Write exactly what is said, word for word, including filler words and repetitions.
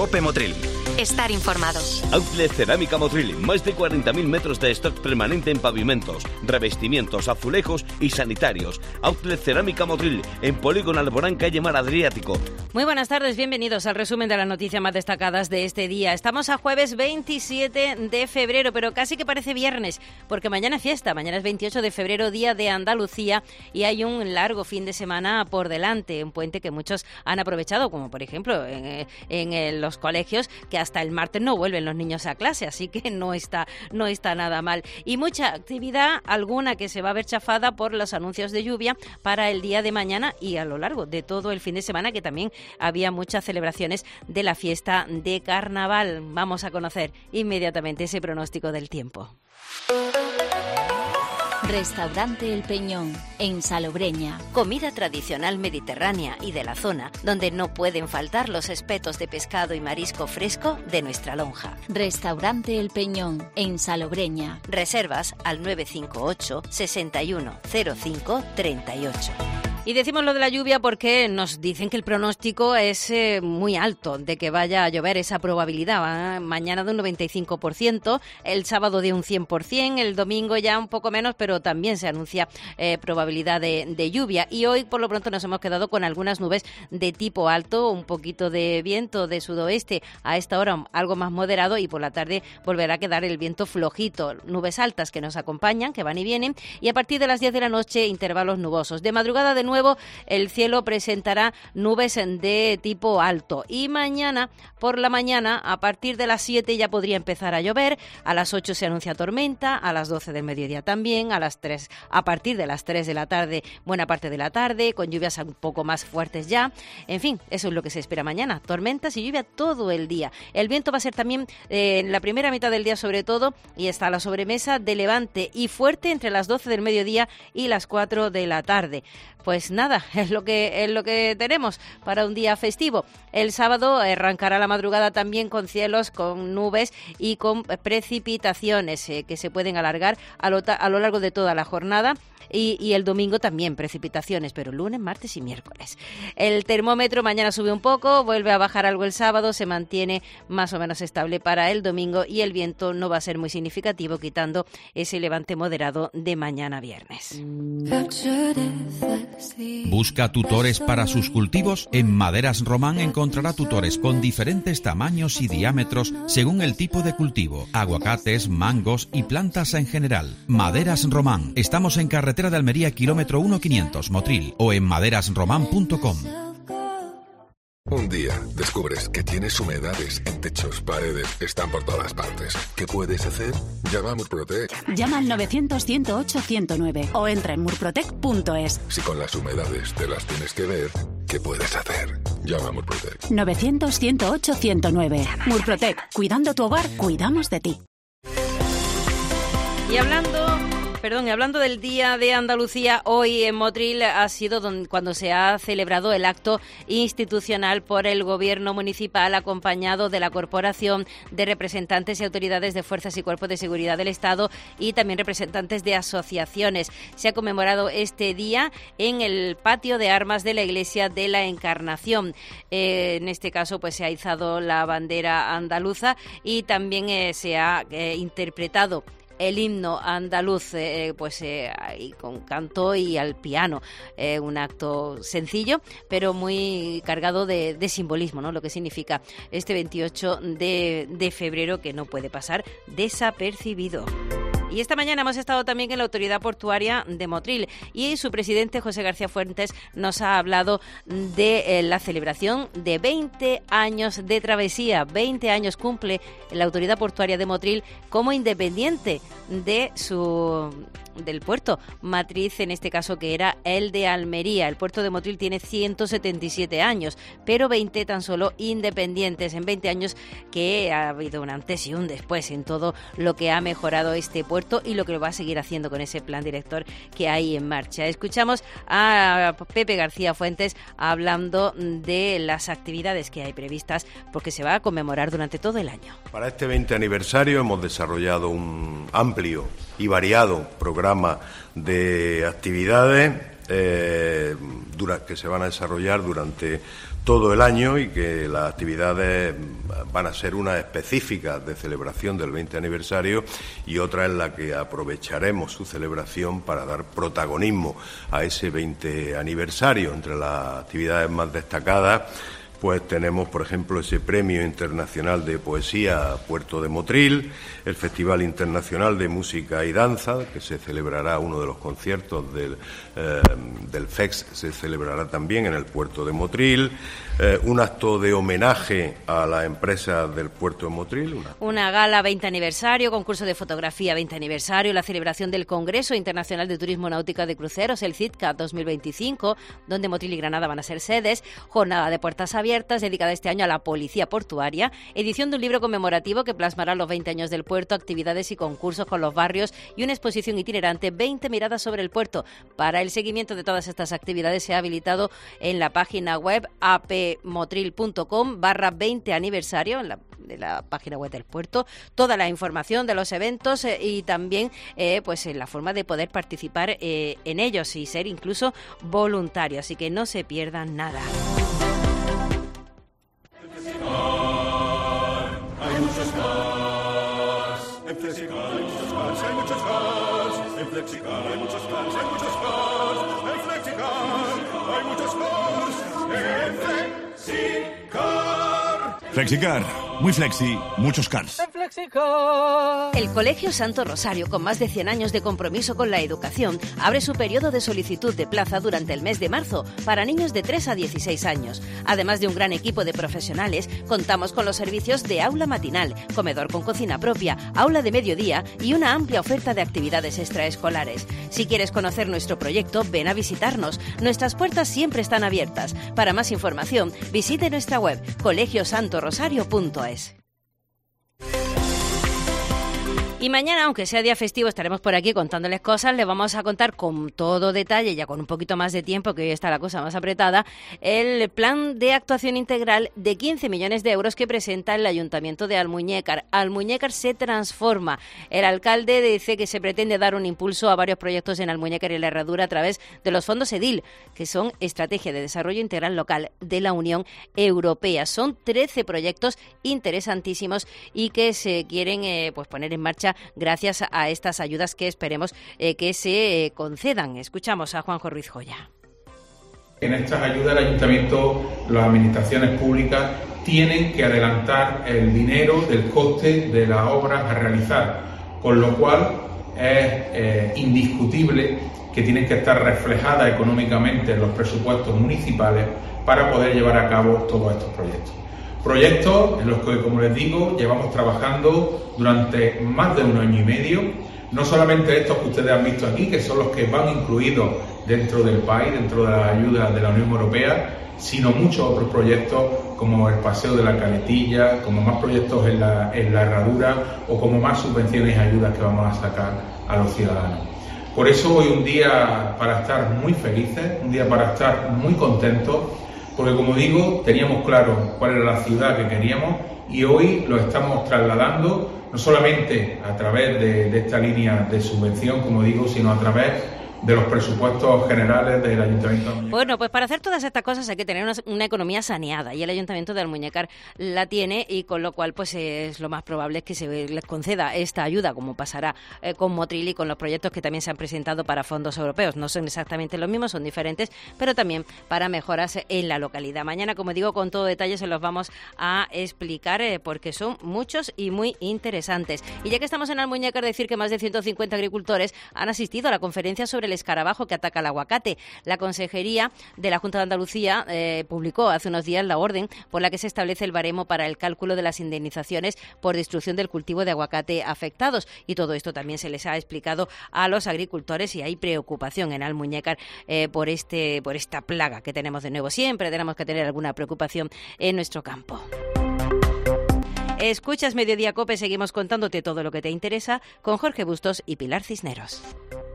Cope Motril. Estar informado. Outlet Cerámica Motril, más de cuarenta mil metros de stock permanente en pavimentos, revestimientos, azulejos y sanitarios. Outlet Cerámica Motril, en Polígono Alborán, calle Mar Adriático. Muy buenas tardes, bienvenidos al resumen de las noticias más destacadas de este día. Estamos a jueves veintisiete de febrero, pero casi que parece viernes, porque mañana es fiesta, mañana es veintiocho de febrero, Día de Andalucía, y hay un largo fin de semana por delante, un puente que muchos han aprovechado, como por ejemplo en, en, en los colegios, que hasta el martes no vuelven los niños a clase, así que no está, no está nada mal. Y mucha actividad, alguna que se va a ver chafada por los anuncios de lluvia para el día de mañana y a lo largo de todo el fin de semana, que también había muchas celebraciones de la fiesta de carnaval. Vamos a conocer inmediatamente ese pronóstico del tiempo. Restaurante El Peñón, en Salobreña. Comida tradicional mediterránea y de la zona, donde no pueden faltar los espetos de pescado y marisco fresco de nuestra lonja. Restaurante El Peñón, en Salobreña. Reservas al nueve cinco ocho, sesenta y uno, cero cinco, treinta y ocho. Y decimos lo de la lluvia porque nos dicen que el pronóstico es eh, muy alto de que vaya a llover, esa probabilidad. ¿eh? Mañana de un noventa y cinco por ciento, el sábado de un cien por ciento, el domingo ya un poco menos, pero también se anuncia eh, probabilidad de, de lluvia. Y hoy por lo pronto nos hemos quedado con algunas nubes de tipo alto, un poquito de viento de sudoeste, a esta hora algo más moderado, y por la tarde volverá a quedar el viento flojito. Nubes altas que nos acompañan, que van y vienen, y a partir de las diez de la noche intervalos nubosos. De madrugada de nuevo el cielo presentará nubes de tipo alto, y mañana por la mañana a partir de las siete ya podría empezar a llover. A las ocho se anuncia tormenta, a las doce del mediodía también, a las tres, a partir de las tres de la tarde, buena parte de la tarde, con lluvias un poco más fuertes ya. En fin, eso es lo que se espera mañana, tormentas y lluvia todo el día. El viento va a ser también eh, en la primera mitad del día sobre todo, y está la sobremesa de levante y fuerte entre las doce del mediodía y las cuatro de la tarde. Pues nada, es lo que es lo que tenemos para un día festivo. El sábado arrancará la madrugada también con cielos, con nubes y con precipitaciones eh, que se pueden alargar a lo, a lo largo de toda la jornada. Y, y el domingo también precipitaciones, pero lunes, martes y miércoles. El termómetro mañana sube un poco, vuelve a bajar algo el sábado, se mantiene más o menos estable para el domingo, y el viento no va a ser muy significativo, quitando ese levante moderado de mañana viernes. ¿Busca tutores para sus cultivos? En Maderas Román encontrará tutores con diferentes tamaños y diámetros según el tipo de cultivo, aguacates, mangos y plantas en general. Maderas Román. Estamos en carretera de Almería, kilómetro uno quinientos, Motril, o en maderas román punto com. Un día descubres que tienes humedades en techos, paredes, están por todas partes. ¿Qué puedes hacer? Llama a Murprotec. Llama al novecientos, ciento ocho, ciento nueve o entra en murprotec punto es. Si con las humedades te las tienes que ver, ¿qué puedes hacer? Llama a Murprotec. novecientos, ciento ocho, ciento nueve. Murprotec. Cuidando tu hogar, cuidamos de ti. Y hablando... Perdón, y hablando del Día de Andalucía, hoy en Motril ha sido donde, cuando se ha celebrado el acto institucional por el Gobierno municipal, acompañado de la Corporación, de representantes y autoridades de fuerzas y cuerpos de seguridad del Estado y también representantes de asociaciones. Se ha conmemorado este día en el patio de armas de la Iglesia de la Encarnación. Eh, en este caso, pues se ha izado la bandera andaluza y también eh, se ha eh, interpretado el himno andaluz, eh, pues eh, con canto y al piano. Eh, un acto sencillo, pero muy cargado de, de simbolismo, ¿no? Lo que significa este veintiocho de, de febrero, que no puede pasar desapercibido. Y esta mañana hemos estado también en la Autoridad Portuaria de Motril, y su presidente, José García Fuentes, nos ha hablado de eh, la celebración de veinte años de travesía. veinte años cumple la Autoridad Portuaria de Motril como independiente de su del puerto matriz, en este caso que era el de Almería. El puerto de Motril tiene ciento setenta y siete años, pero veinte tan solo independientes. En veinte años que ha habido un antes y un después en todo lo que ha mejorado este puerto y lo que lo va a seguir haciendo con ese plan director que hay en marcha. Escuchamos a Pepe García Fuentes hablando de las actividades que hay previstas, porque se va a conmemorar durante todo el año. Para este veinte aniversario hemos desarrollado un amplio y variado programa de actividades eh, dura, que se van a desarrollar durante todo el año y que las actividades van a ser unas específicas de celebración del veinte aniversario y otra en la que aprovecharemos su celebración para dar protagonismo a ese veinte aniversario. Entre las actividades más destacadas pues tenemos, por ejemplo, ese Premio Internacional de Poesía Puerto de Motril, el Festival Internacional de Música y Danza, que se celebrará, uno de los conciertos del, eh, del F E X se celebrará también en el Puerto de Motril, eh, un acto de homenaje a las empresas del Puerto de Motril. Una... una gala veinte aniversario, concurso de fotografía veinte aniversario, la celebración del Congreso Internacional de Turismo Náutica de Cruceros, el CITCA dos mil veinticinco, donde Motril y Granada van a ser sedes, jornada de puertas abiertas, dedicada este año a la policía portuaria, edición de un libro conmemorativo que plasmará los veinte años del puerto, actividades y concursos con los barrios y una exposición itinerante, veinte miradas sobre el puerto. Para el seguimiento de todas estas actividades se ha habilitado en la página web apmotril.com barra veinte aniversario, en la, de la página web del puerto, toda la información de los eventos eh, y también eh, pues en la forma de poder participar eh, en ellos y ser incluso voluntario, así que no se pierdan nada. Hay muchos cars, en Flexicar hay muchos cars, hay muchos cars, en Flexicar hay muchos cars, hay muchos cars, en Flexicar hay muchos cars, en Flexicar. Flexicar, muy flexi, muchos cars. El Colegio Santo Rosario, con más de cien años de compromiso con la educación, abre su periodo de solicitud de plaza durante el mes de marzo para niños de tres a dieciséis años. Además de un gran equipo de profesionales, contamos con los servicios de aula matinal, comedor con cocina propia, aula de mediodía y una amplia oferta de actividades extraescolares. Si quieres conocer nuestro proyecto, ven a visitarnos. Nuestras puertas siempre están abiertas. Para más información, visite nuestra web colegio santo rosario punto es. Y mañana, aunque sea día festivo, estaremos por aquí contándoles cosas. Les vamos a contar con todo detalle, ya con un poquito más de tiempo, que hoy está la cosa más apretada, el plan de actuación integral de quince millones de euros que presenta el Ayuntamiento de Almuñécar. Almuñécar se transforma. El alcalde dice que se pretende dar un impulso a varios proyectos en Almuñécar y la Herradura a través de los fondos EDIL, que son Estrategia de Desarrollo Integral Local de la Unión Europea. Son trece proyectos interesantísimos y que se quieren eh, pues poner en marcha gracias a estas ayudas que esperemos eh, que se eh, concedan. Escuchamos a Juanjo Ruiz Joya. En estas ayudas el Ayuntamiento, las administraciones públicas tienen que adelantar el dinero del coste de las obras a realizar, con lo cual es eh, indiscutible que tienen que estar reflejadas económicamente en los presupuestos municipales para poder llevar a cabo todos estos proyectos. Proyectos en los que, como les digo, llevamos trabajando durante más de un año y medio, no solamente estos que ustedes han visto aquí, que son los que van incluidos dentro del P A I, dentro de las ayudas de la Unión Europea, sino muchos otros proyectos como el Paseo de la Caletilla, como más proyectos en la, en la Herradura o como más subvenciones y ayudas que vamos a sacar a los ciudadanos. Por eso hoy un día para estar muy felices, un día para estar muy contentos, porque como digo, teníamos claro cuál era la ciudad que queríamos y hoy lo estamos trasladando no solamente a través de, de esta línea de subvención, como digo, sino a través de los presupuestos generales del Ayuntamiento de Almuñécar. Bueno, pues para hacer todas estas cosas hay que tener una, una economía saneada y el Ayuntamiento de Almuñécar la tiene y con lo cual pues es lo más probable es que se les conceda esta ayuda, como pasará eh, con Motril y con los proyectos que también se han presentado para fondos europeos. No son exactamente los mismos, son diferentes, pero también para mejoras en la localidad. Mañana, como digo, con todo detalle se los vamos a explicar eh, porque son muchos y muy interesantes. Y ya que estamos en Almuñécar, decir que más de ciento cincuenta agricultores han asistido a la conferencia sobre el escarabajo que ataca el aguacate. La Consejería de la Junta de Andalucía eh, publicó hace unos días la orden por la que se establece el baremo para el cálculo de las indemnizaciones por destrucción del cultivo de aguacate afectados. Y todo esto también se les ha explicado a los agricultores y hay preocupación en Almuñécar eh, por este por esta plaga que tenemos de nuevo. Siempre tenemos que tener alguna preocupación en nuestro campo. Escuchas Mediodía COPE, seguimos contándote todo lo que te interesa con Jorge Bustos y Pilar Cisneros.